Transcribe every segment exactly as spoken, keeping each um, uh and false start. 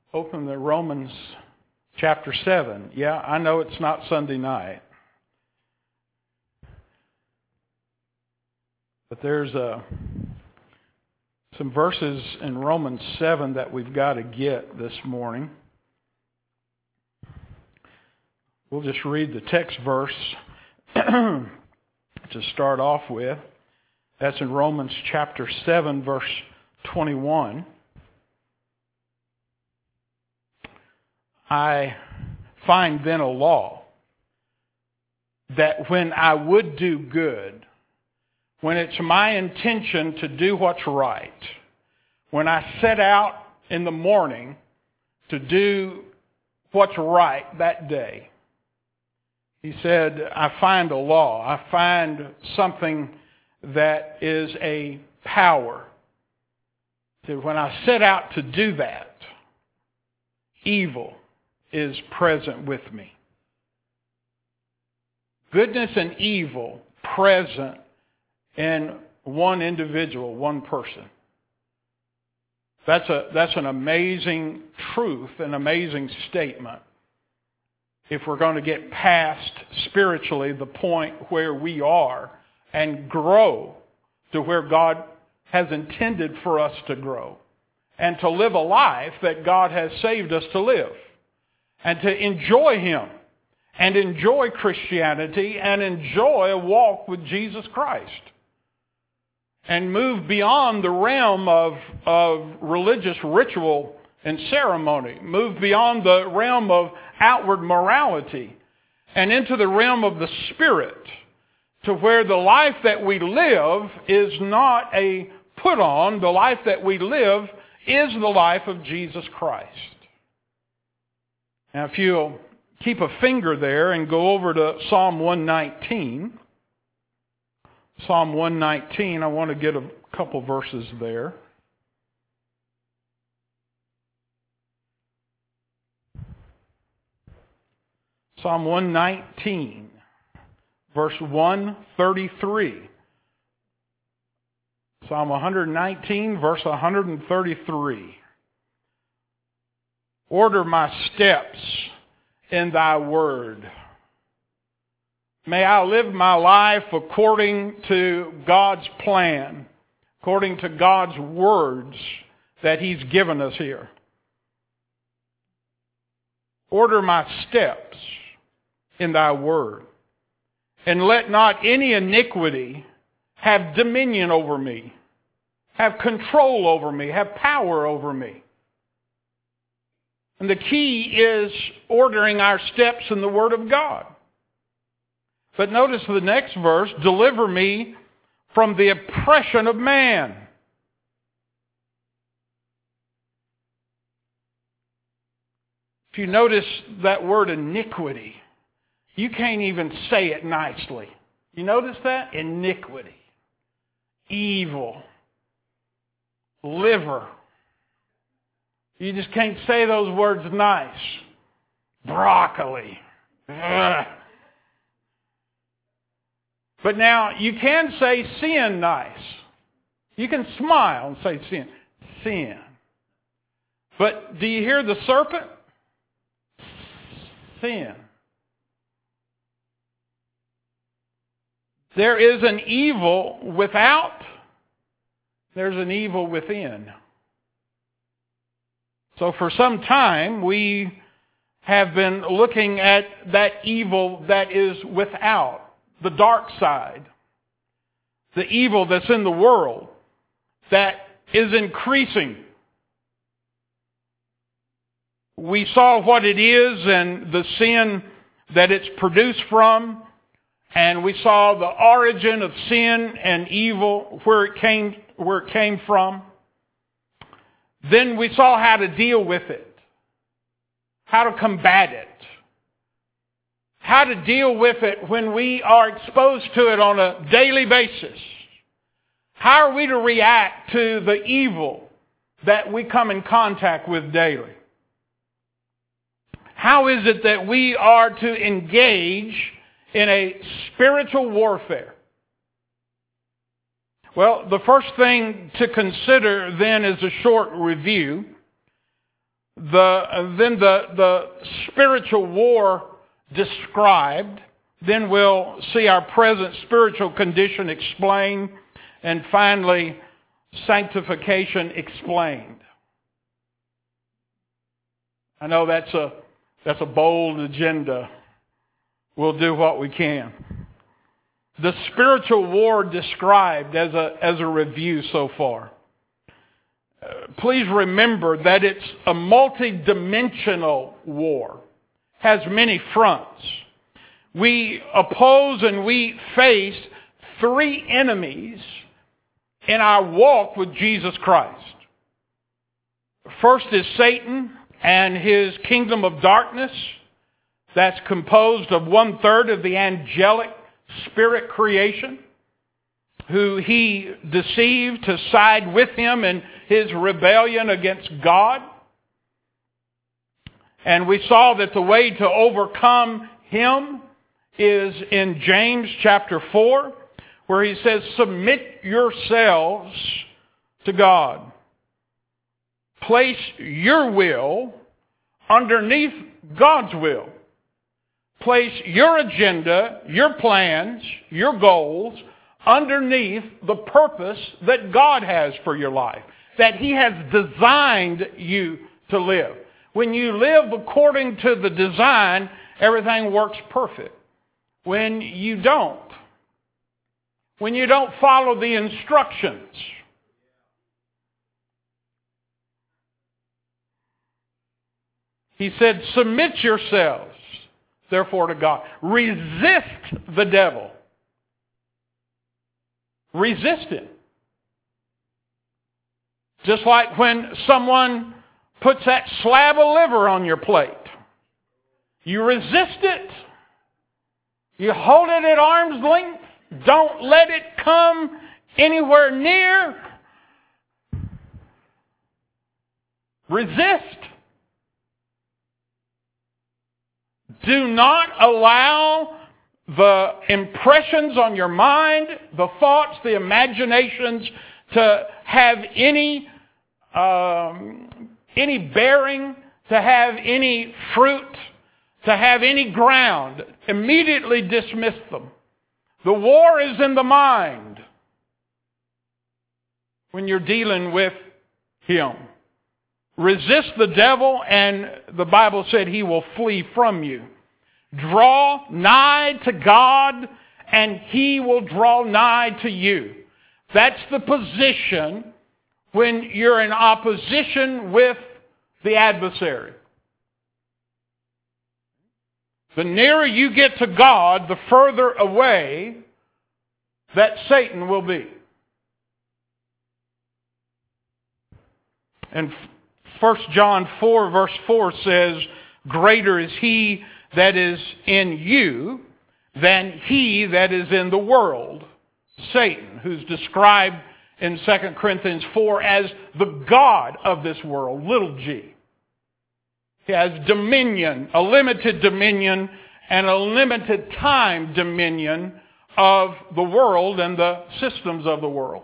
Open to Romans chapter seven. Yeah, I know it's not Sunday night. But there's a, some verses in Romans seven that we've got to get this morning. We'll just read the text verse to start off with. That's in Romans chapter seven, verse twenty-one. I find then a law that when I would do good, when it's my intention to do what's right, when I set out in the morning to do what's right that day, he said, I find a law. I find something that is a power. So when I set out to do that, evil is present with me. Goodness and evil present in one individual, one person. That's a that's an amazing truth, an amazing statement. If we're going to get past spiritually the point where we are and grow to where God has intended for us to grow and to live a life that God has saved us to live and to enjoy Him and enjoy Christianity and enjoy a walk with Jesus Christ and move beyond the realm of, of religious ritual and ceremony, move beyond the realm of outward morality and into the realm of the Spirit, to where the life that we live is not a put on, the life that we live is the life of Jesus Christ. Now if you'll keep a finger there and go over to Psalm one nineteen. Psalm one nineteen, I want to get a couple verses there. Psalm one nineteen, verse one thirty-three. Psalm one nineteen, verse one thirty-three. Order my steps in thy word. May I live my life according to God's plan, according to God's words that He's given us here. Order my steps in thy word, and let not any iniquity have dominion over me, have control over me, have power over me. And the key is ordering our steps in the Word of God. But notice the next verse, deliver me from the oppression of man. If you notice that word iniquity, you can't even say it nicely. You notice that? Iniquity. Evil. Liver. You just can't say those words nice. Broccoli. Ugh. But now, you can say sin nice. You can smile and say sin. Sin. But do you hear the serpent? Sin. There is an evil without. There's an evil within. So for some time, we have been looking at that evil that is without. The dark side, the evil that's in the world that is increasing. We saw what it is and the sin that it's produced from, and we saw the origin of sin and evil, where it came, where it came from. Then we saw how to deal with it, how to combat it. How to deal with it when we are exposed to it on a daily basis. How are we to react to the evil that we come in contact with daily? How is it that we are to engage in a spiritual warfare? Well, the first thing to consider then is a short review the, then the, the spiritual war described. Then we'll see our present spiritual condition explained. And finally, sanctification explained. I know that's a, that's a bold agenda. We'll do what we can. The spiritual war described as a, as a review so far. Uh, please remember that it's a multi-dimensional war. Has many fronts. We oppose and we face three enemies in our walk with Jesus Christ. First is Satan and his kingdom of darkness. That's composed of one third of the angelic spirit creation, who he deceived to side with him in his rebellion against God. And we saw that the way to overcome him is in James chapter four, where he says, submit yourselves to God. Place your will underneath God's will. Place your agenda, your plans, your goals underneath the purpose that God has for your life, that he has designed you to live. When you live according to the design, everything works perfect. When you don't, when you don't follow the instructions, he said, submit yourselves, therefore, to God. Resist the devil. Resist him. Just like when someone puts that slab of liver on your plate. You resist it. You hold it at arm's length. Don't let it come anywhere near. Resist. Do not allow the impressions on your mind, the thoughts, the imaginations to have any um, any bearing, to have any fruit, to have any ground. Immediately dismiss them. The war is in the mind when you're dealing with him. Resist the devil, and the Bible said he will flee from you. Draw nigh to God, and he will draw nigh to you. That's the position when you're in opposition with the adversary. The nearer you get to God, the further away that Satan will be. And First John four verse four says, greater is he that is in you than he that is in the world. Satan, who's described in Second Corinthians four as the god of this world, little g. He has dominion, a limited dominion, and a limited time dominion of the world and the systems of the world.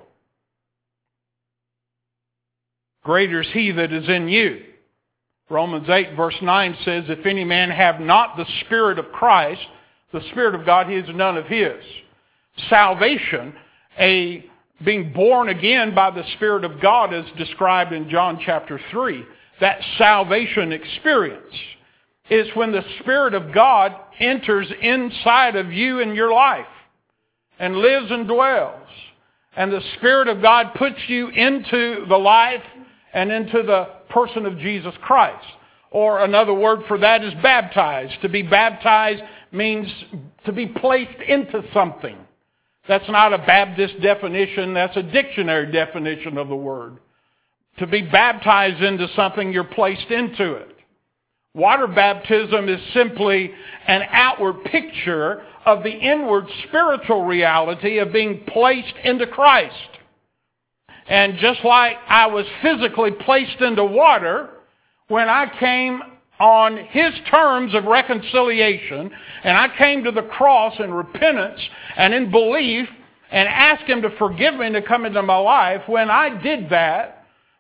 Greater is he that is in you. Romans eight verse nine says, if any man have not the Spirit of Christ, the Spirit of God, he is none of his. Salvation, a being born again by the Spirit of God, is described in John chapter three. That salvation experience is when the Spirit of God enters inside of you in your life and lives and dwells. And the Spirit of God puts you into the life and into the person of Jesus Christ. Or another word for that is baptized. To be baptized means to be placed into something. That's not a Baptist definition. That's a dictionary definition of the word. To be baptized into something, you're placed into it. Water baptism is simply an outward picture of the inward spiritual reality of being placed into Christ. And just like I was physically placed into water, when I came on his terms of reconciliation, and I came to the cross in repentance and in belief and asked him to forgive me and to come into my life, when I did that,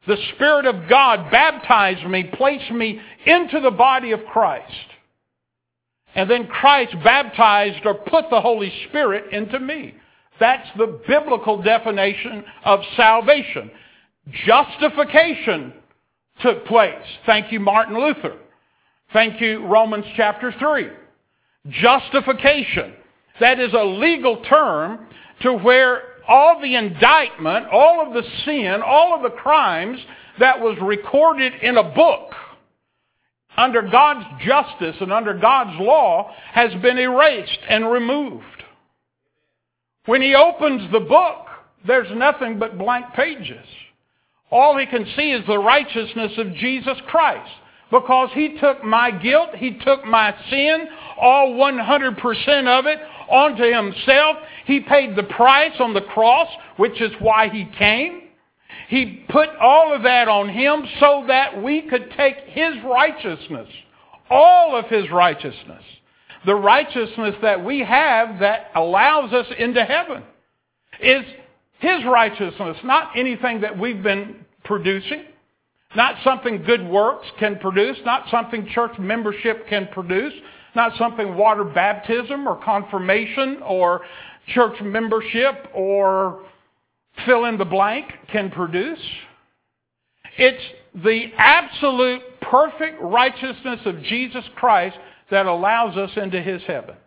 The Spirit of God baptized me, placed me into the body of Christ. And then Christ baptized or put the Holy Spirit into me. That's the biblical definition of salvation. Justification took place. Thank you, Martin Luther. Thank you, Romans chapter three. Justification. That is a legal term to where all the indictment, all of the sin, all of the crimes that was recorded in a book under God's justice and under God's law has been erased and removed. When he opens the book, there's nothing but blank pages. All he can see is the righteousness of Jesus Christ. Because he took my guilt, he took my sin, all one hundred percent of it, onto himself. He paid the price on the cross, which is why he came. He put all of that on him so that we could take his righteousness, all of his righteousness, the righteousness that we have that allows us into heaven, is his righteousness, not anything that we've been producing. Not something good works can produce, not something church membership can produce, not something water baptism or confirmation or church membership or fill in the blank can produce. It's the absolute perfect righteousness of Jesus Christ that allows us into his heaven.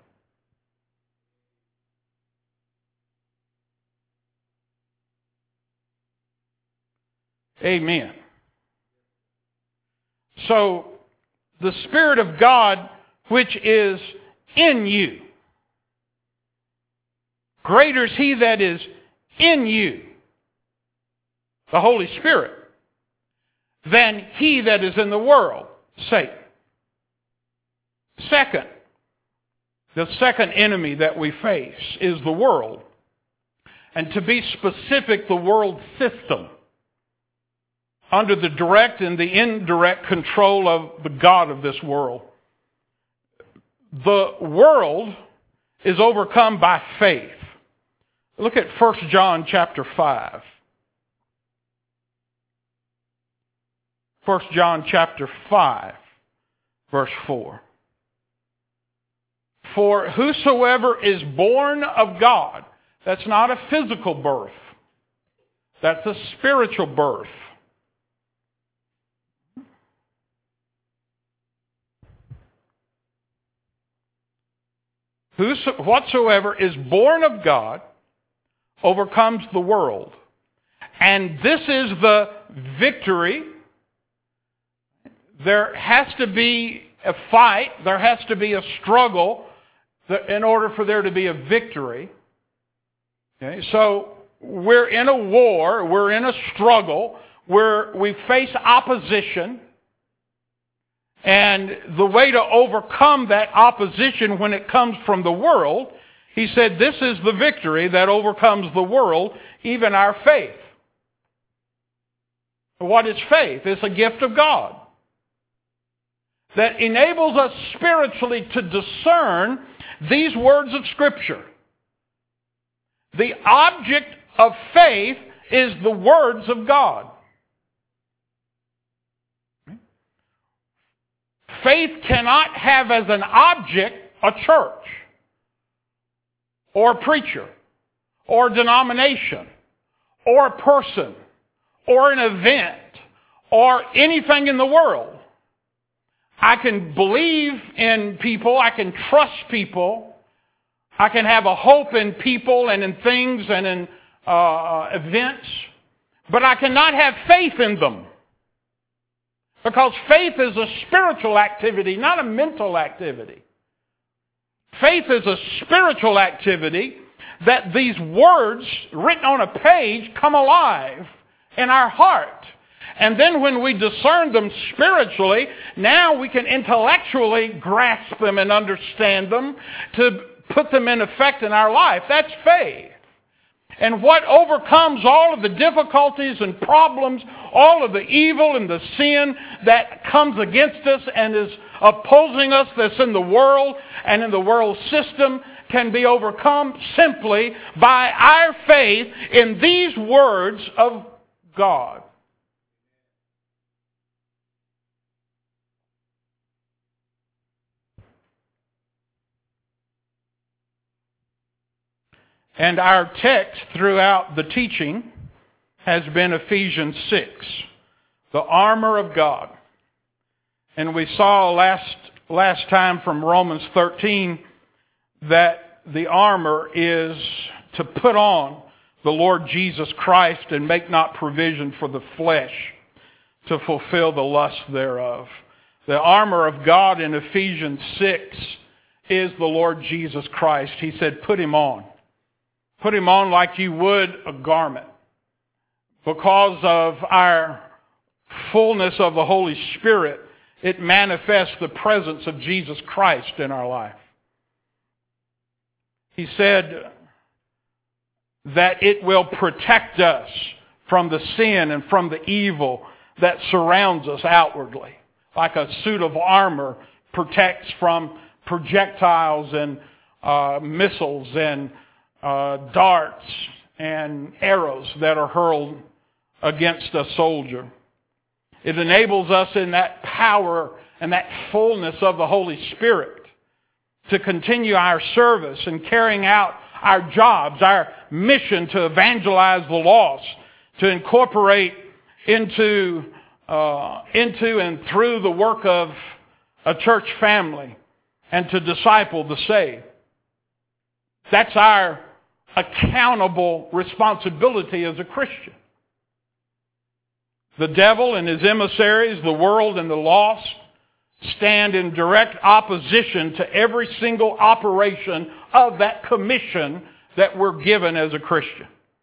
Amen. So, the Spirit of God, which is in you, greater is he that is in you, the Holy Spirit, than he that is in the world, Satan. Second, the second enemy that we face is the world. And to be specific, the world system, under the direct and the indirect control of the God of this world. The world is overcome by faith. Look at First John chapter five. First John chapter five, verse four. For whosoever is born of God, that's not a physical birth. That's a spiritual birth. Whatsoever is born of God overcomes the world. And this is the victory. There has to be a fight. There has to be a struggle in order for there to be a victory. Okay, so we're in a war. We're in a struggle where we face opposition. And the way to overcome that opposition when it comes from the world, he said, this is the victory that overcomes the world, even our faith. What is faith? It's a gift of God that enables us spiritually to discern these words of Scripture. The object of faith is the words of God. Faith cannot have as an object a church, or a preacher, or a denomination, or a person, or an event, or anything in the world. I can believe in people, I can trust people, I can have a hope in people and in things and in uh, events, but I cannot have faith in them. Because faith is a spiritual activity, not a mental activity. Faith is a spiritual activity that these words written on a page come alive in our heart. And then when we discern them spiritually, now we can intellectually grasp them and understand them to put them in effect in our life. That's faith. And what overcomes all of the difficulties and problems, all of the evil and the sin that comes against us and is opposing us, that's in the world and in the world system, can be overcome simply by our faith in these words of God. And our text throughout the teaching has been Ephesians six, the armor of God. And we saw last last time from Romans thirteen that the armor is to put on the Lord Jesus Christ and make not provision for the flesh to fulfill the lust thereof. The armor of God in Ephesians six is the Lord Jesus Christ. He said, put him on. Put him on like you would a garment. Because of our fullness of the Holy Spirit, it manifests the presence of Jesus Christ in our life. He said that it will protect us from the sin and from the evil that surrounds us outwardly. Like a suit of armor protects from projectiles and uh, missiles and uh, darts and arrows that are hurled against a soldier. It enables us in that power and that fullness of the Holy Spirit to continue our service and carrying out our jobs, our mission to evangelize the lost, to incorporate into, uh, into and through the work of a church family and to disciple the saved. That's our accountable responsibility as a Christian. The devil and his emissaries, the world and the lost, stand in direct opposition to every single operation of that commission that we're given as a Christian.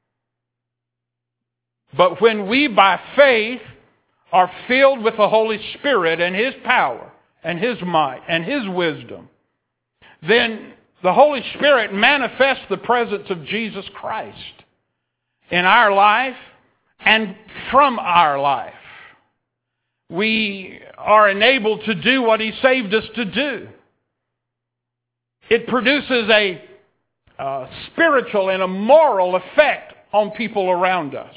But when we by faith are filled with the Holy Spirit and His power and His might and His wisdom, then the Holy Spirit manifests the presence of Jesus Christ in our life and from our life. We are enabled to do what He saved us to do. It produces a uh, spiritual and a moral effect on people around us.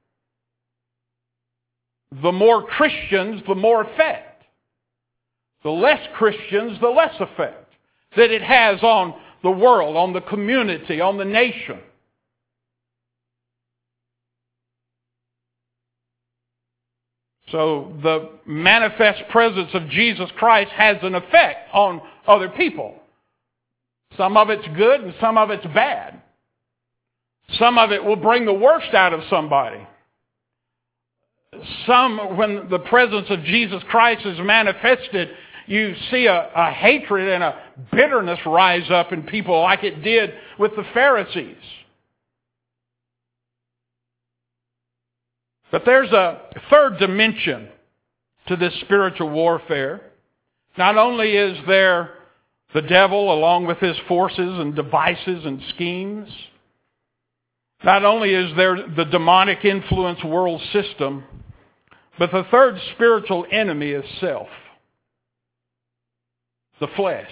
The more Christians, the more effect. The less Christians, the less effect that it has on the world, on the community, on the nation. So the manifest presence of Jesus Christ has an effect on other people. Some of it's good and some of it's bad. Some of it will bring the worst out of somebody. Some, when the presence of Jesus Christ is manifested, you see a, a hatred and a bitterness rise up in people like it did with the Pharisees. But there's a third dimension to this spiritual warfare. Not only is there the devil along with his forces and devices and schemes, not only is there the demonic influence world system, but the third spiritual enemy is self, the flesh,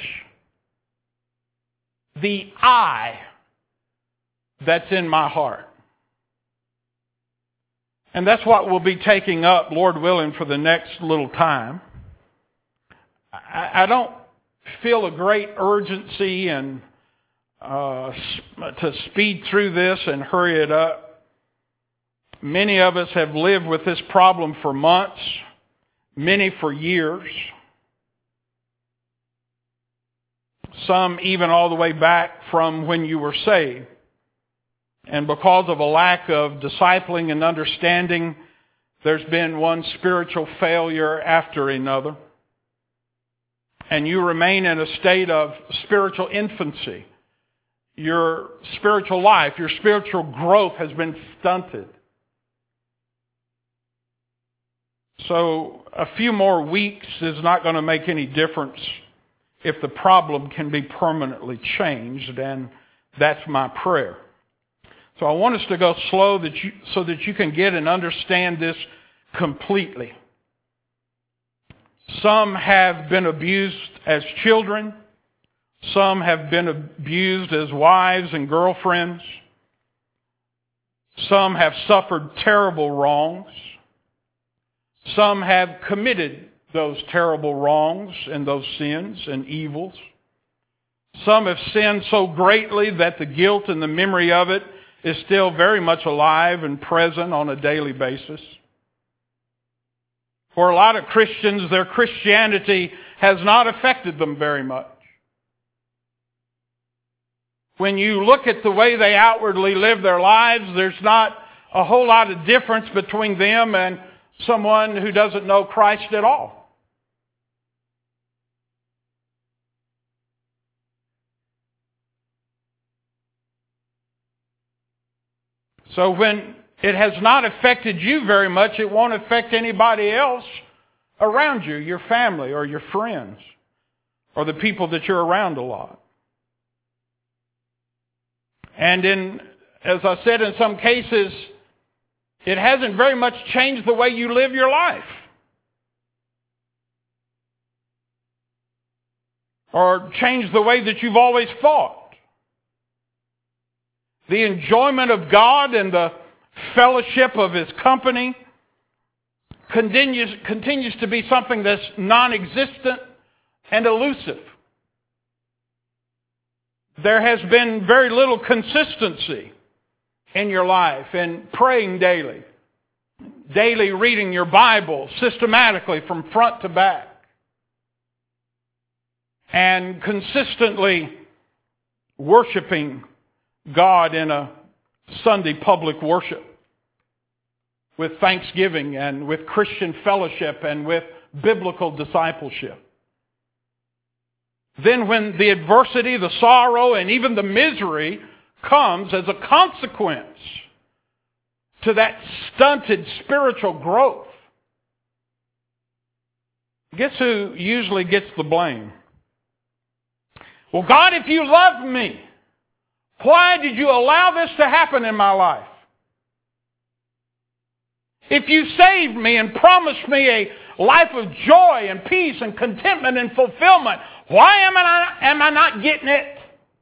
the I that's in my heart. And that's what we'll be taking up, Lord willing, for the next little time. I, I don't feel a great urgency and uh, to speed through this and hurry it up. Many of us have lived with this problem for months, many for years. Some even all the way back from when you were saved. And because of a lack of discipling and understanding, there's been one spiritual failure after another. And you remain in a state of spiritual infancy. Your spiritual life, your spiritual growth has been stunted. So a few more weeks is not going to make any difference if the problem can be permanently changed, and that's my prayer. So I want us to go slow that you, so that you can get and understand this completely. Some have been abused as children. Some have been abused as wives and girlfriends. Some have suffered terrible wrongs. Some have committed those terrible wrongs and those sins and evils. Some have sinned so greatly that the guilt and the memory of it is still very much alive and present on a daily basis. For a lot of Christians, their Christianity has not affected them very much. When you look at the way they outwardly live their lives, there's not a whole lot of difference between them and someone who doesn't know Christ at all. So when it has not affected you very much, it won't affect anybody else around you, your family or your friends or the people that you're around a lot. And in, as I said, in some cases, it hasn't very much changed the way you live your life. Or changed the way that you've always thought. The enjoyment of God and the fellowship of His company continues, continues to be something that's non-existent and elusive. There has been very little consistency in your life in praying daily, daily reading your Bible systematically from front to back, and consistently worshiping God in a Sunday public worship with thanksgiving and with Christian fellowship and with biblical discipleship. Then when the adversity, the sorrow, and even the misery comes as a consequence to that stunted spiritual growth, guess who usually gets the blame? Well, God, if you loved me, why did you allow this to happen in my life? If you saved me and promised me a life of joy and peace and contentment and fulfillment, why am I not, am I not getting it?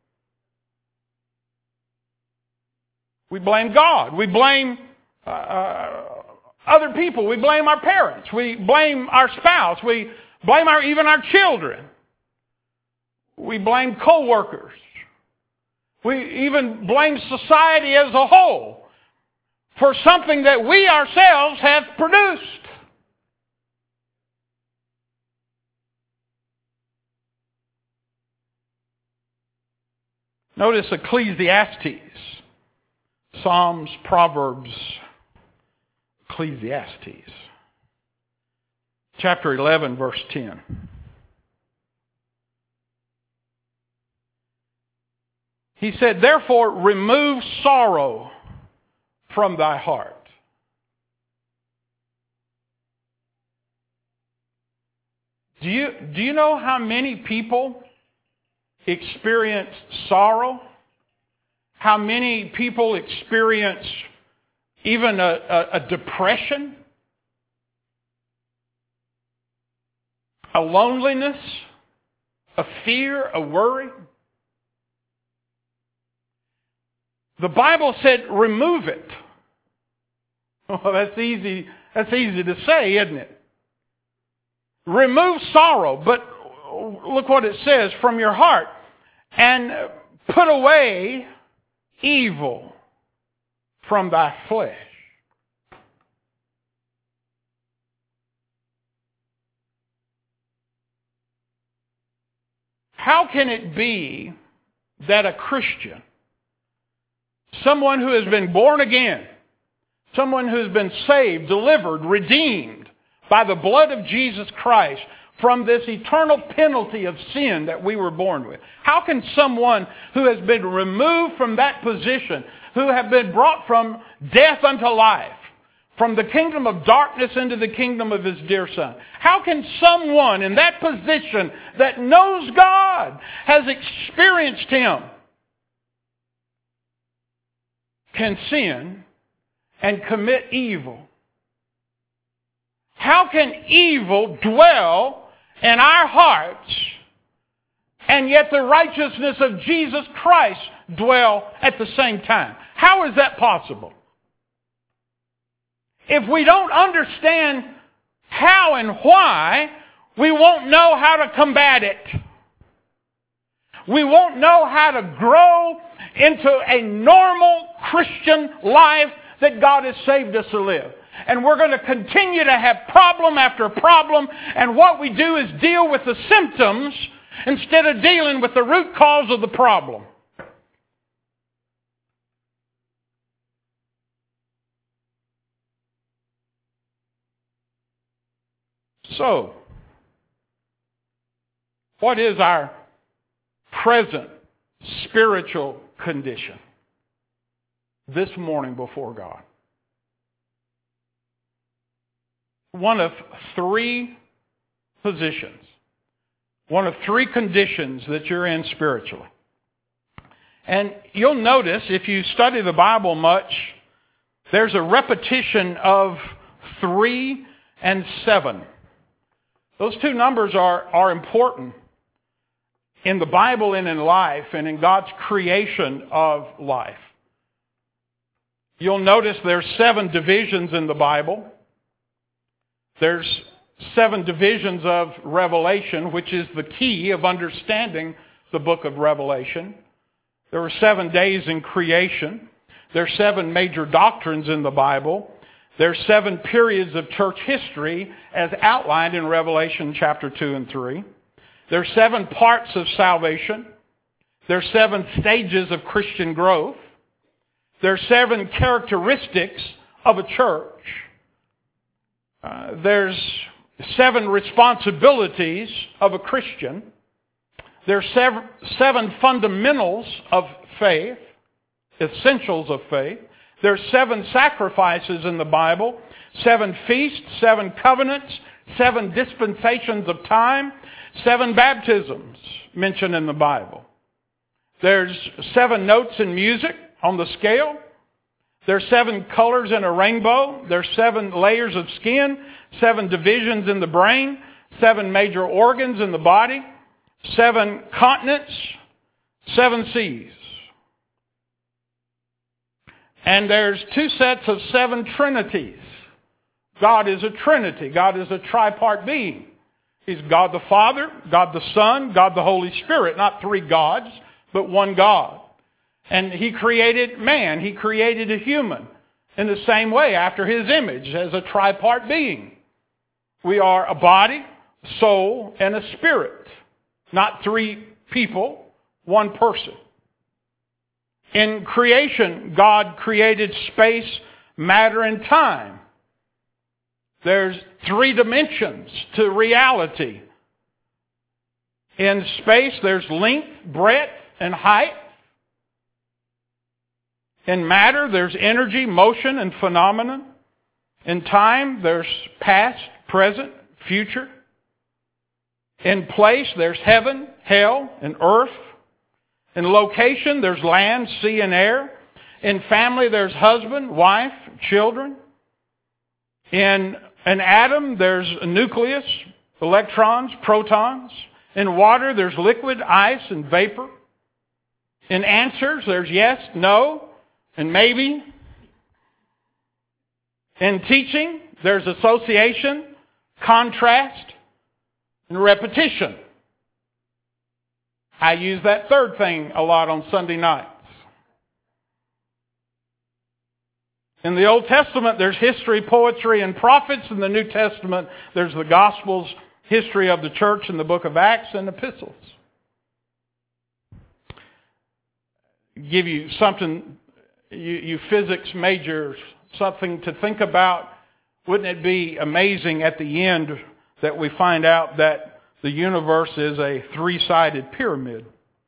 We blame God. We blame uh, uh, other people. We blame our parents. We blame our spouse. We blame our even our children. We blame co-workers. We even blame society as a whole for something that we ourselves have produced. Notice Ecclesiastes, Psalms, Proverbs, Ecclesiastes. Chapter eleven, verse ten. He said, therefore remove sorrow from thy heart. Do you, do you know how many people experience sorrow? How many people experience even a, a, a depression? A loneliness? A fear? A worry? The Bible said, remove it. Well, that's easy, that's easy to say, isn't it? Remove sorrow, but look what it says, from your heart, and put away evil from thy flesh. How can it be that a Christian, someone who has been born again, someone who has been saved, delivered, redeemed by the blood of Jesus Christ from this eternal penalty of sin that we were born with, how can someone who has been removed from that position, who have been brought from death unto life, from the kingdom of darkness into the kingdom of His dear Son, how can someone in that position that knows God, has experienced Him, can sin and commit evil? How can evil dwell in our hearts and yet the righteousness of Jesus Christ dwell at the same time? How is that possible? If we don't understand how and why, we won't know how to combat it. We won't know how to grow into a normal Christian life that God has saved us to live. And we're going to continue to have problem after problem, and what we do is deal with the symptoms instead of dealing with the root cause of the problem. So, what is our present spiritual condition this morning before God? One of three positions, one of three conditions that you're in spiritually. And you'll notice, if you study the Bible much, there's a repetition of three and seven. Those two numbers are, are important in the Bible and in life and in God's creation of life. You'll notice there's seven divisions in the Bible. There's seven divisions of Revelation, which is the key of understanding the book of Revelation. There were seven days in creation. There's seven major doctrines in the Bible. There's seven periods of church history as outlined in Revelation chapter two and three. There's seven parts of salvation. There's seven stages of Christian growth. There's seven characteristics of a church. Uh, there's seven responsibilities of a Christian. There's seven, seven fundamentals of faith, essentials of faith. There's seven sacrifices in the Bible, seven feasts, seven covenants, seven dispensations of time, seven baptisms mentioned in the Bible. There's seven notes in music on the scale. There's seven colors in a rainbow. There's seven layers of skin, seven divisions in the brain, seven major organs in the body, seven continents, seven seas. And there's two sets of seven trinities. God is a trinity. God is a tripart being. He's God the Father, God the Son, God the Holy Spirit. Not three gods, but one God. And He created man. He created a human in the same way, after His image, as a tripart being. We are a body, soul, and a spirit. Not three people, one person. In creation, God created space, matter, and time. There's three dimensions to reality. In space, there's length, breadth, and height. In matter, there's energy, motion, and phenomenon. In time, there's past, present, future. In place, there's heaven, hell, and earth. In location, there's land, sea, and air. In family, there's husband, wife, children. In an atom, there's a nucleus, electrons, protons. In water, there's liquid, ice, and vapor. In answers, there's yes, no, and maybe. In teaching, there's association, contrast, and repetition. I use that third thing a lot on Sunday nights. In the Old Testament, there's history, poetry, and prophets. In the New Testament, there's the Gospels, history of the church in the book of Acts, and epistles. Give you something, you, you physics majors, something to think about. Wouldn't it be amazing at the end that we find out that the universe is a three-sided pyramid?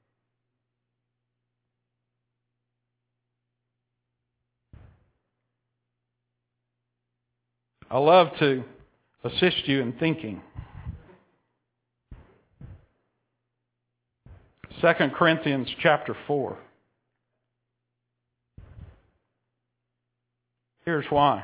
I love to assist you in thinking. Second Corinthians chapter four. Here's why.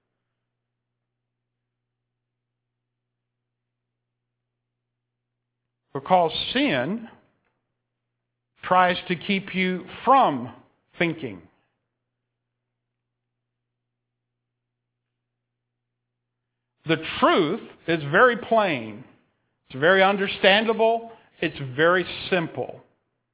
Because sin tries to keep you from thinking. The truth is very plain. It's very understandable. It's very simple.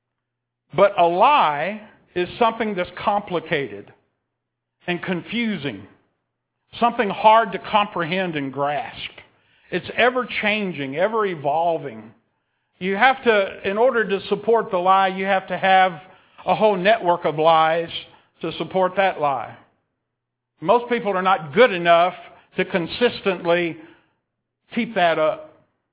But a lie is something that's complicated and confusing, something hard to comprehend and grasp. It's ever-changing, ever-evolving. You have to, in order to support the lie, you have to have a whole network of lies to support that lie. Most people are not good enough to consistently keep that up.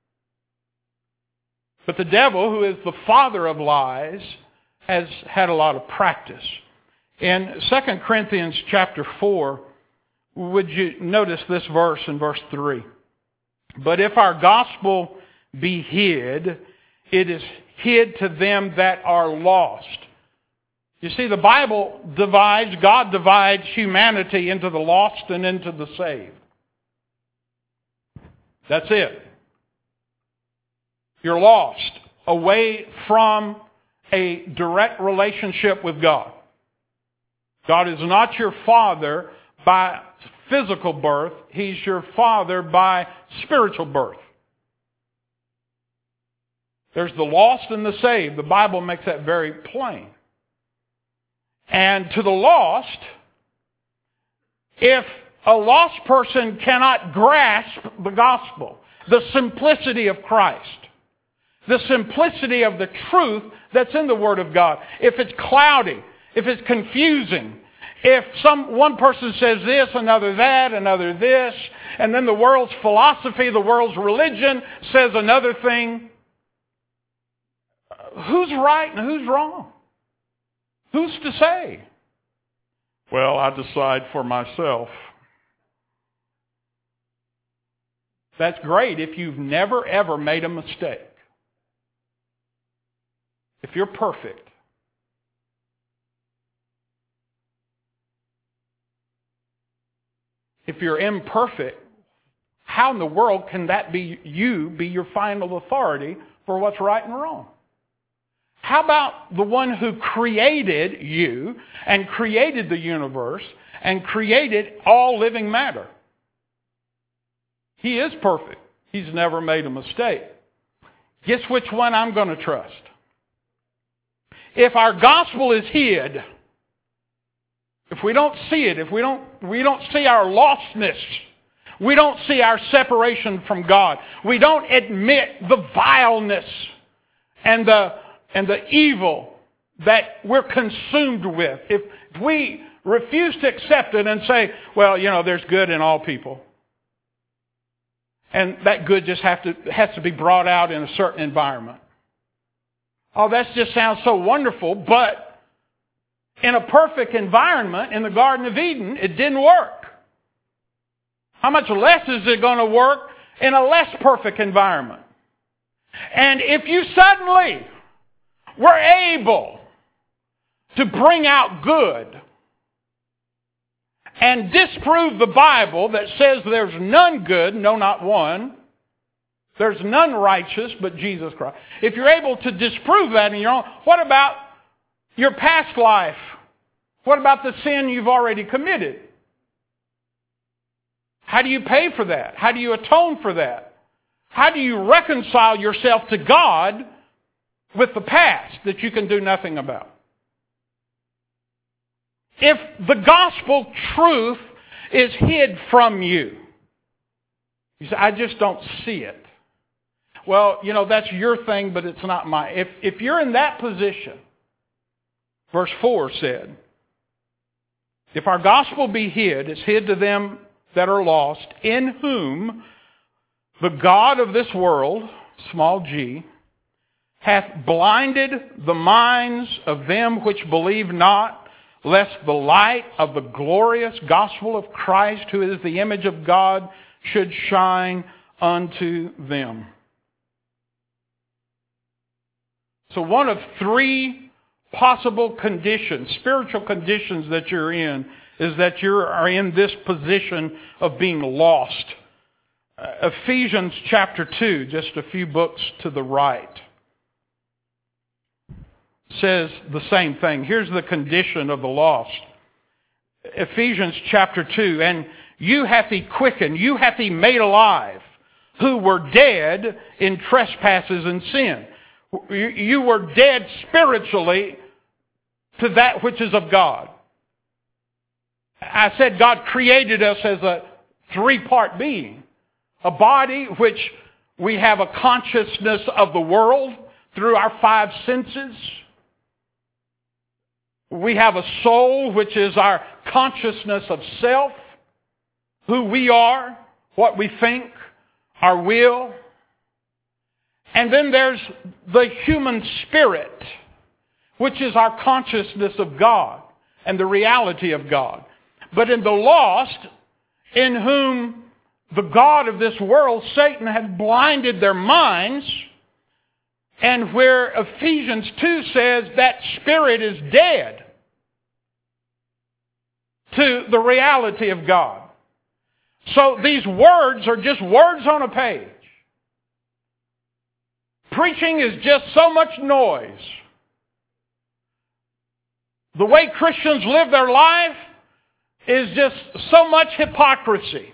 But the devil, who is the father of lies, has had a lot of practice. In Second Corinthians chapter four, would you notice this verse in verse three? But if our gospel be hid, it is hid to them that are lost. You see, the Bible divides, God divides humanity into the lost and into the saved. That's it. You're lost, away from a direct relationship with God. God is not your father by physical birth. He's your father by spiritual birth. There's the lost and the saved. The Bible makes that very plain. And to the lost, if a lost person cannot grasp the gospel, the simplicity of Christ, the simplicity of the truth that's in the Word of God, if it's cloudy, if it's confusing, if some one person says this, another that, another this, and then the world's philosophy, the world's religion says another thing, who's right and who's wrong? Who's to say? Well, I decide for myself. That's great if you've never ever made a mistake. If you're perfect. If you're imperfect, how in the world can that be you be your final authority for what's right and wrong? How about the one who created you and created the universe and created all living matter? He is perfect. He's never made a mistake. Guess which one I'm going to trust? If our gospel is hid, if we don't see it, if we don't, we don't see our lostness, we don't see our separation from God, we don't admit the vileness and the and the evil that we're consumed with, if we refuse to accept it and say, well, you know, there's good in all people, and that good just have to has to be brought out in a certain environment. Oh, that just sounds so wonderful, but in a perfect environment, in the Garden of Eden, it didn't work. How much less is it going to work in a less perfect environment? And if you suddenly were able to bring out good and disprove the Bible that says there's none good, no, not one, there's none righteous but Jesus Christ. If you're able to disprove that in your own, what about your past life? What about the sin you've already committed? How do you pay for that? How do you atone for that? How do you reconcile yourself to God with the past that you can do nothing about? If the gospel truth is hid from you, you say, I just don't see it. Well, you know, that's your thing, but it's not mine. If, if you're in that position, verse four said, if our gospel be hid, it's hid to them that are lost, in whom the God of this world, small g, hath blinded the minds of them which believe not, lest the light of the glorious gospel of Christ, who is the image of God, should shine unto them. So one of three possible conditions, spiritual conditions that you're in, is that you are in this position of being lost. Uh, Ephesians chapter two, just a few books to the right, says the same thing. Here's the condition of the lost. Ephesians chapter two, and you hath he quickened, you hath he made alive, who were dead in trespasses and sin. You were dead spiritually to that which is of God. I said God created us as a three-part being. A body which we have a consciousness of the world through our five senses. We have a soul which is our consciousness of self, who we are, what we think, our will. And then there's the human spirit, which is our consciousness of God and the reality of God. But in the lost, in whom the God of this world, Satan, has blinded their minds, and where Ephesians two says that spirit is dead to the reality of God. So these words are just words on a page. Preaching is just so much noise. The way Christians live their life is just so much hypocrisy.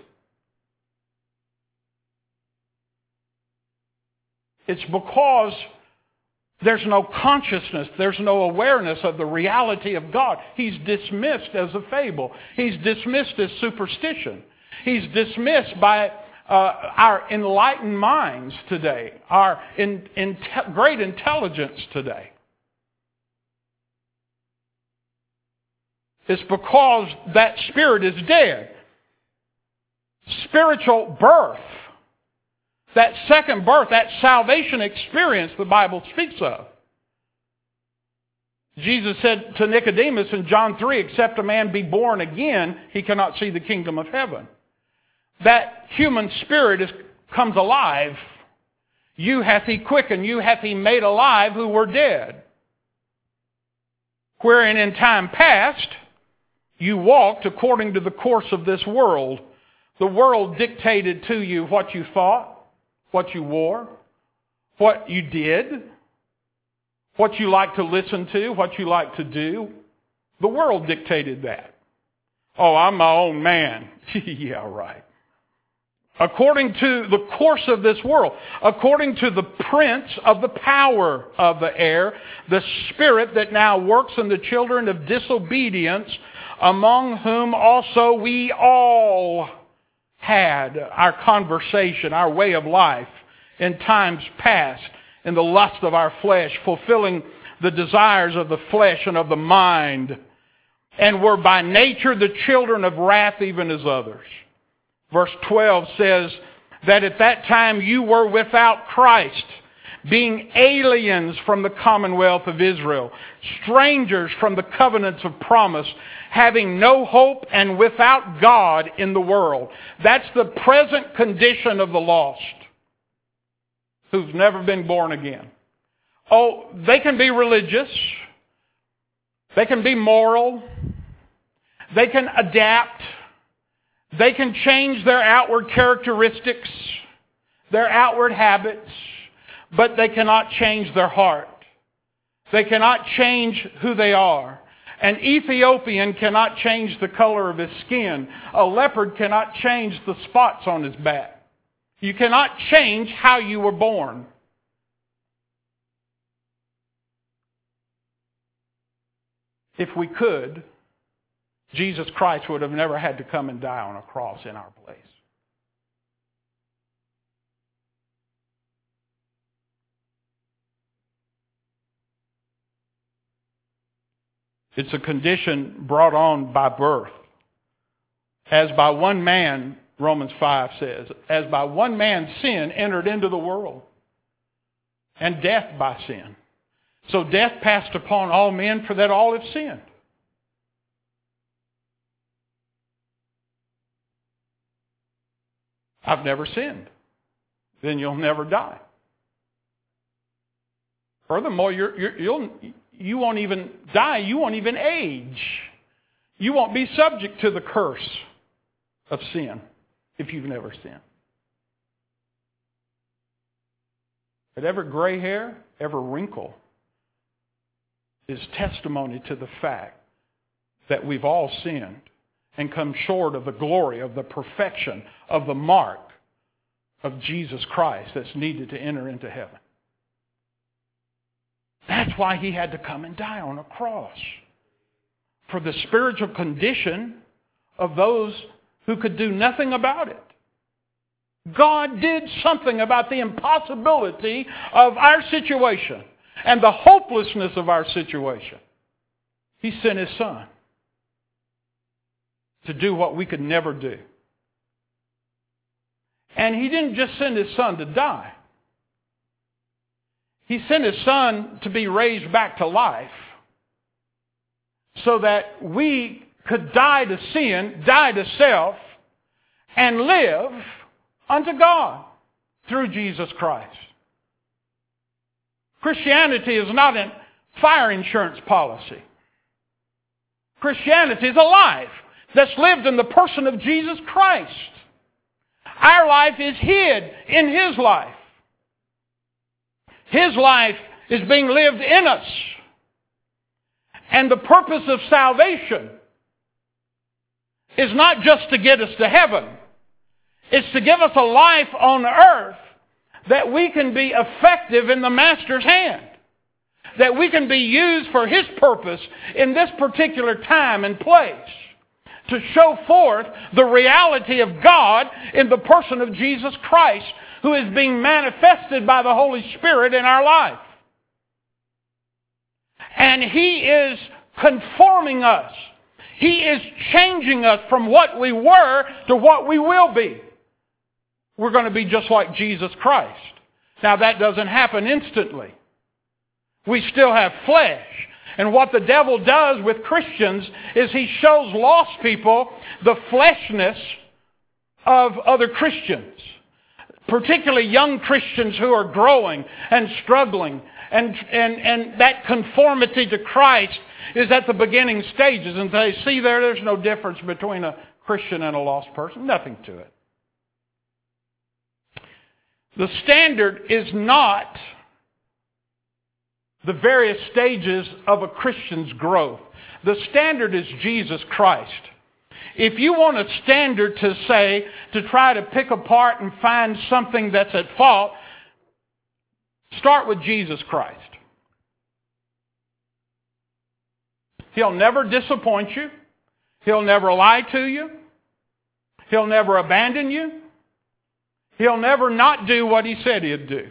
It's because there's no consciousness, there's no awareness of the reality of God. He's dismissed as a fable. He's dismissed as superstition. He's dismissed by uh, our enlightened minds today, our in, in te- great intelligence today. It's because that spirit is dead. Spiritual birth, that second birth, that salvation experience the Bible speaks of. Jesus said to Nicodemus in John three, except a man be born again, he cannot see the kingdom of heaven. That human spirit is, comes alive. You hath he quickened, you hath he made alive who were dead. Wherein in time past, you walked according to the course of this world. The world dictated to you what you thought, what you wore, what you did, what you like to listen to, what you like to do. The world dictated that. Oh, I'm my own man. Yeah, right. According to the course of this world, according to the prince of the power of the air, the spirit that now works in the children of disobedience, among whom also we all had our conversation, our way of life in times past, in the lust of our flesh, fulfilling the desires of the flesh and of the mind, and were by nature the children of wrath even as others. Verse twelve says that at that time you were without Christ, being aliens from the commonwealth of Israel, strangers from the covenants of promise, having no hope and without God in the world. That's the present condition of the lost who've never been born again. Oh, they can be religious. They can be moral. They can adapt. They can change their outward characteristics, their outward habits, but they cannot change their heart. They cannot change who they are. An Ethiopian cannot change the color of his skin. A leopard cannot change the spots on his back. You cannot change how you were born. If we could, Jesus Christ would have never had to come and die on a cross in our place. It's a condition brought on by birth. As by one man, Romans five says, as by one man sin entered into the world, and death by sin. So death passed upon all men, for that all have sinned. I've never sinned. Then you'll never die. Furthermore, you're, you're, you'll, you won't even die. You won't even age. You won't be subject to the curse of sin if you've never sinned. But every gray hair, every wrinkle is testimony to the fact that we've all sinned and come short of the glory, of the perfection, of the mark of Jesus Christ that's needed to enter into heaven. That's why he had to come and die on a cross. for the spiritual condition of those who could do nothing about it. God did something about the impossibility of our situation and the hopelessness of our situation. He sent His Son to do what we could never do. And He didn't just send His Son to die. He sent His Son to be raised back to life so that we could die to sin, die to self, and live unto God through Jesus Christ. Christianity is not a fire insurance policy. Christianity is a life that's lived in the person of Jesus Christ. Our life is hid in His life. His life is being lived in us. And the purpose of salvation is not just to get us to heaven. It's to give us a life on earth that we can be effective in the Master's hand. That we can be used for His purpose in this particular time and place. To show forth the reality of God in the person of Jesus Christ, who is being manifested by the Holy Spirit in our life. And He is conforming us. He is changing us from what we were to what we will be. We're going to be just like Jesus Christ. Now that doesn't happen instantly. We still have flesh. And what the devil does with Christians is he shows lost people the fleshness of other Christians. Particularly young Christians who are growing and struggling. And, and, and that conformity to Christ is at the beginning stages. And they see there, there's no difference between a Christian and a lost person. Nothing to it. The standard is not the various stages of a Christian's growth. The standard is Jesus Christ. If you want a standard to say, to try to pick apart and find something that's at fault, start with Jesus Christ. He'll never disappoint you. He'll never lie to you. He'll never abandon you. He'll never not do what He said He'd do.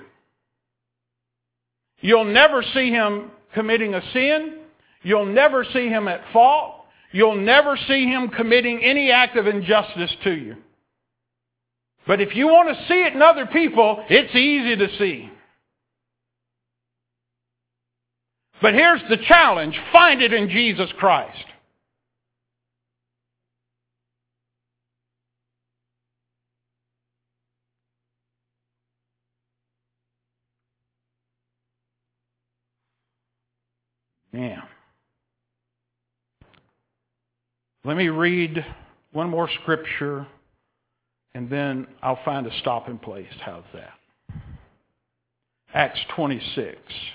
You'll never see Him committing a sin. You'll never see Him at fault. You'll never see Him committing any act of injustice to you. But if you want to see it in other people, it's easy to see. But here's the challenge. Find it in Jesus Christ. Now, let me read one more scripture, and then I'll find a stopping place. How's that? Acts twenty-six.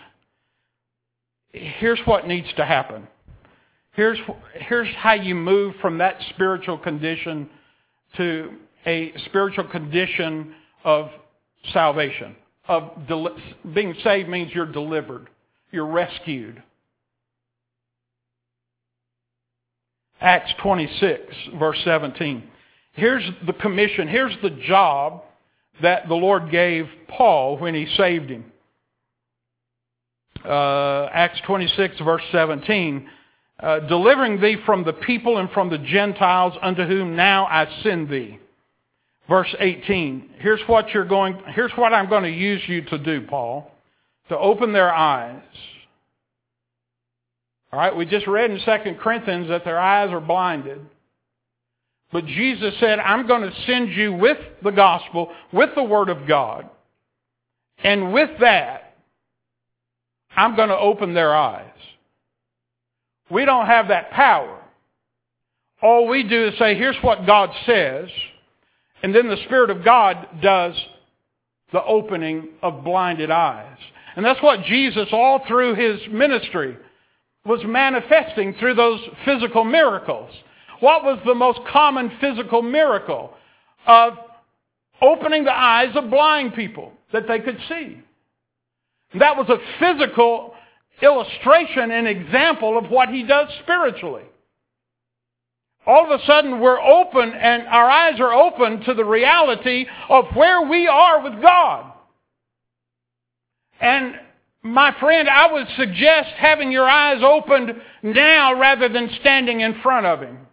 Here's what needs to happen. Here's, here's how you move from that spiritual condition to a spiritual condition of salvation. Of del- being saved means you're delivered. You're rescued. Acts twenty-six, verse seventeen. Here's the commission. Here's the job that the Lord gave Paul when He saved him. Uh, Acts twenty-six, verse seventeen. Uh, delivering thee from the people and from the Gentiles unto whom now I send thee. Verse eighteen. Here's what you're going. Here's what I'm going to use you to do, Paul. To open their eyes. All right, we just read in Second Corinthians that their eyes are blinded. But Jesus said, I'm going to send you with the gospel, with the Word of God. And with that, I'm going to open their eyes. We don't have that power. All we do is say, here's what God says. And then the Spirit of God does the opening of blinded eyes. And that's what Jesus, all through His ministry, was manifesting through those physical miracles. What was the most common physical miracle? Of opening the eyes of blind people that they could see. That was a physical illustration and example of what He does spiritually. all of a sudden we're open and our eyes are open to the reality of where we are with God. And my friend, I would suggest having your eyes opened now rather than standing in front of Him.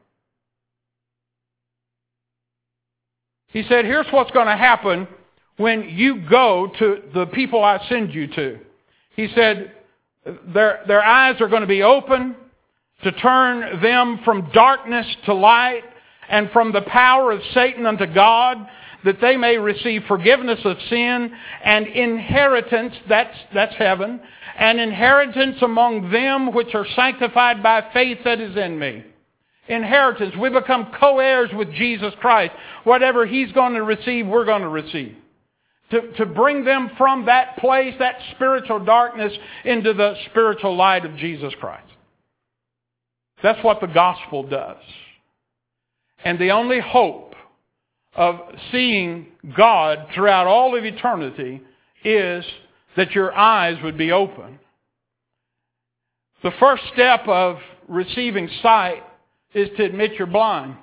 He said, here's what's going to happen when you go to the people I send you to. He said, their, their eyes are going to be open to turn them from darkness to light and from the power of Satan unto God, that they may receive forgiveness of sin and inheritance, that's, that's heaven, and inheritance among them which are sanctified by faith that is in me. Inheritance. We become co-heirs with Jesus Christ. Whatever He's going to receive, we're going to receive. To, to bring them from that place, that spiritual darkness, into the spiritual light of Jesus Christ. That's what the gospel does. And the only hope of seeing God throughout all of eternity is that your eyes would be open. The first step of receiving sight is to admit you're blind.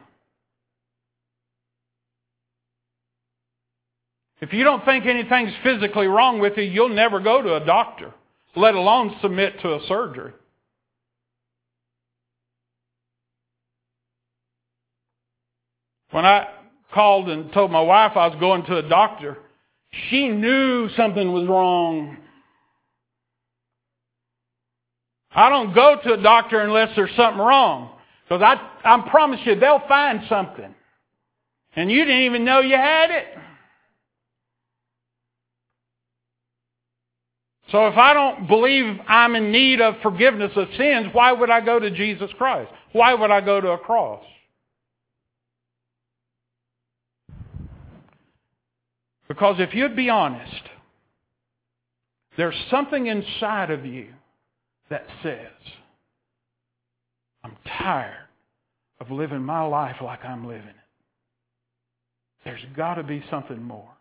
If you don't think anything's physically wrong with you, you'll never go to a doctor, let alone submit to a surgery. When I called and told my wife I was going to a doctor, she knew something was wrong. I don't go to a doctor unless there's something wrong. Because I, I promise you, they'll find something. And you didn't even know you had it. So if I don't believe I'm in need of forgiveness of sins, why would I go to Jesus Christ? Why would I go to a cross? Because if you'd be honest, there's something inside of you that says, I'm tired of living my life like I'm living it. There's got to be something more.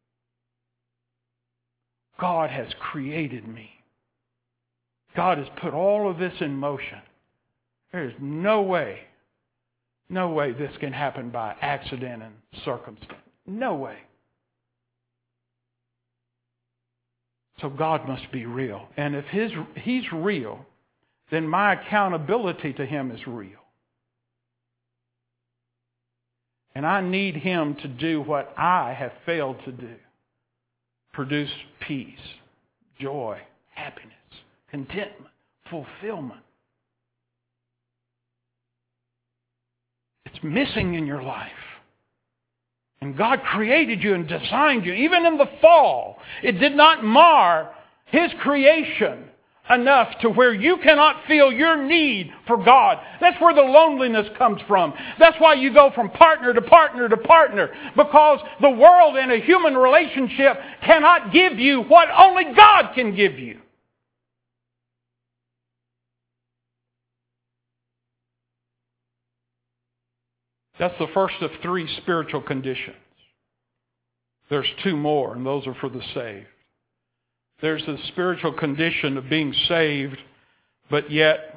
God has created me. God has put all of this in motion. There is no way, no way this can happen by accident and circumstance. No way. So God must be real. And if his, He's real, then my accountability to Him is real. And I need Him to do what I have failed to do. Produce peace, joy, happiness, contentment, fulfillment. It's missing in your life. And God created you and designed you. Even in the fall, it did not mar His creation enough to where you cannot feel your need for God. That's where the loneliness comes from. That's why you go from partner to partner to partner. Because the world in a human relationship cannot give you what only God can give you. That's the first of three spiritual conditions. There's two more, and those are for the saved. There's the spiritual condition of being saved, but yet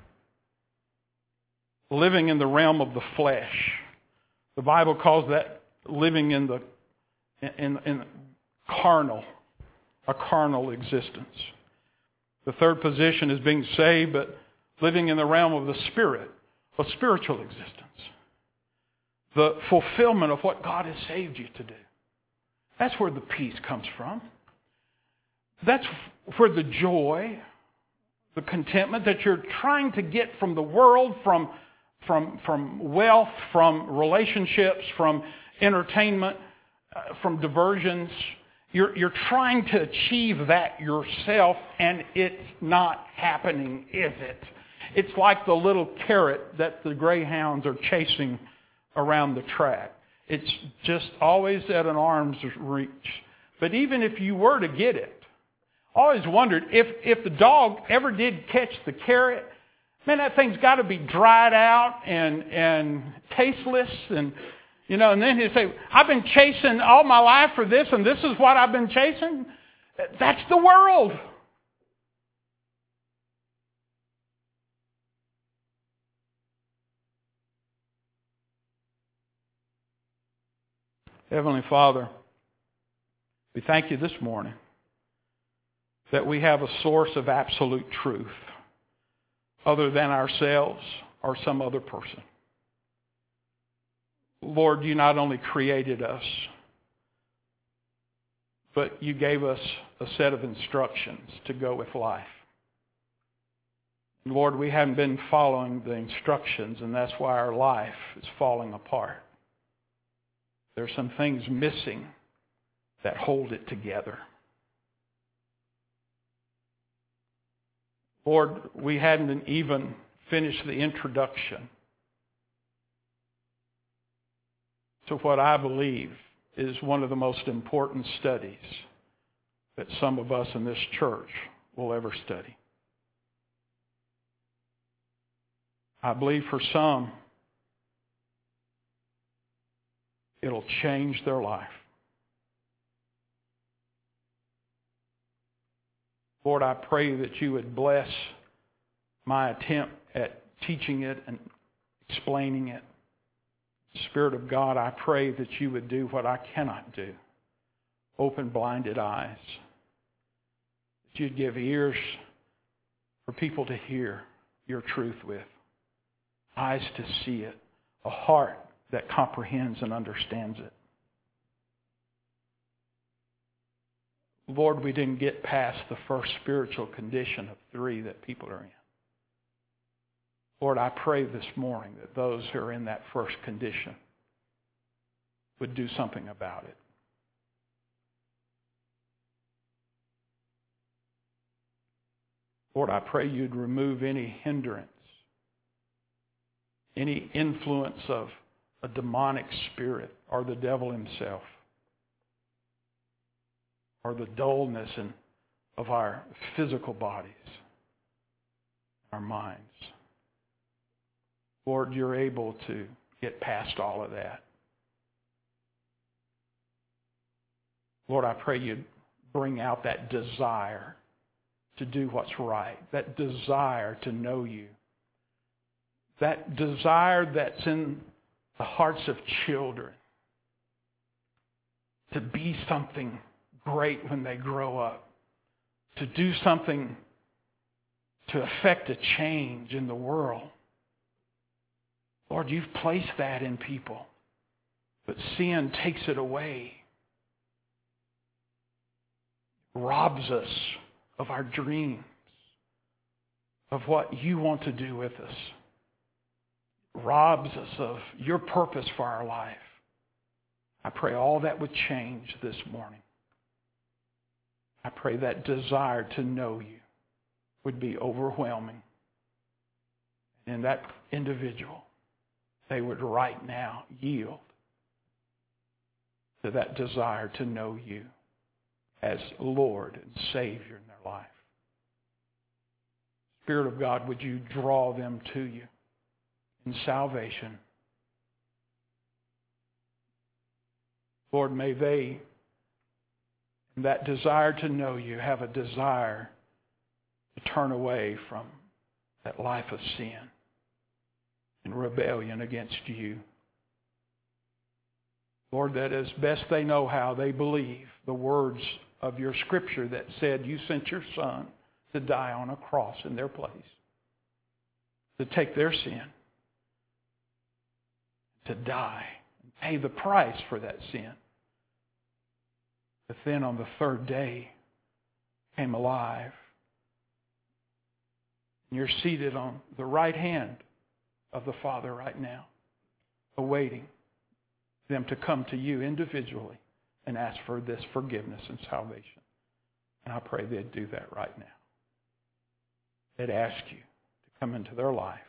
living in the realm of the flesh. The Bible calls that living in the in, in carnal, a carnal existence. The third position is being saved, but living in the realm of the Spirit, a spiritual existence. The fulfillment of what God has saved you to do. That's where the peace comes from. That's where the joy, the contentment that you're trying to get from the world, from, from, from wealth, from relationships, from entertainment, uh, from diversions. You're, you're trying to achieve that yourself, and it's not happening, is it? It's like the little carrot that the greyhounds are chasing around the track. It's just always at an arm's reach. But even if you were to get it, I always wondered if, if the dog ever did catch the carrot, man, that thing's got to be dried out and, and tasteless. And, you know, and then he'd say, I've been chasing all my life for this, and this is what I've been chasing. That's the world. Heavenly Father, we thank you this morning that we have a source of absolute truth other than ourselves or some other person. Lord, you not only created us, but you gave us a set of instructions to go with life. Lord, we haven't been following the instructions, and that's why our life is falling apart. There's some things missing that hold it together. Lord, we hadn't even finished the introduction to what I believe is one of the most important studies that some of us in this church will ever study. I believe for some, it'll change their life. Lord, I pray that you would bless my attempt at teaching it and explaining it. Spirit of God, I pray that you would do what I cannot do. Open blinded eyes. That you'd give ears for people to hear your truth with. Eyes to see it. A heart that comprehends and understands it. Lord, we didn't get past the first spiritual condition of three that people are in. Lord, I pray this morning that those who are in that first condition would do something about it. Lord, I pray you'd remove any hindrance, any influence of a demonic spirit or the devil himself, or the dullness in, of our physical bodies, our minds. Lord, you're able to get past all of that. Lord, I pray you'd bring out that desire to do what's right, that desire to know you, that desire that's in the hearts of children to be something great when they grow up, to do something to affect a change in the world. Lord, you've placed that in people, but sin takes it away, robs us of our dreams, of what you want to do with us, robs us of your purpose for our life. I pray all that would change this morning. I pray that desire to know you would be overwhelming. And in that individual, they would right now yield to that desire to know you as Lord and Savior in their life. Spirit of God, would you draw them to you in salvation? Lord, may they, in that desire to know you, have a desire to turn away from that life of sin and rebellion against you. Lord, that as best they know how, they believe the words of your scripture that said you sent your Son to die on a cross in their place, to take their sin, to die, and pay the price for that sin. But then on the third day, came alive. And you're seated on the right hand of the Father right now, awaiting them to come to you individually and ask for this forgiveness and salvation. And I pray they'd do that right now. They'd ask you to come into their life,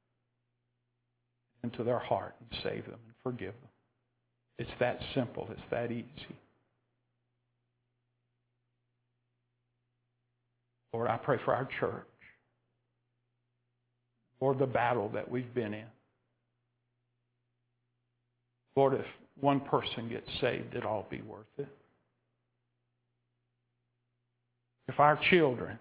into their heart, and save them and forgive them. It's that simple. It's that easy. Lord, I pray for our church. Lord, the battle that we've been in. Lord, if one person gets saved, it'll all be worth it. If our children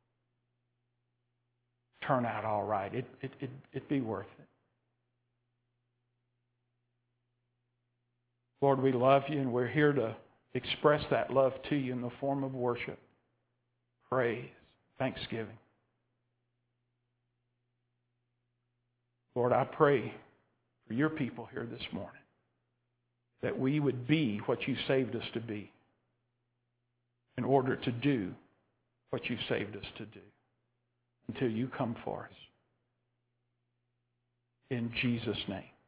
turn out all right, it, it, it, it'd be worth it. Lord, we love you, and we're here to express that love to you in the form of worship, praise, thanksgiving. Lord, I pray for your people here this morning that we would be what you saved us to be in order to do what you saved us to do until you come for us. In Jesus' name.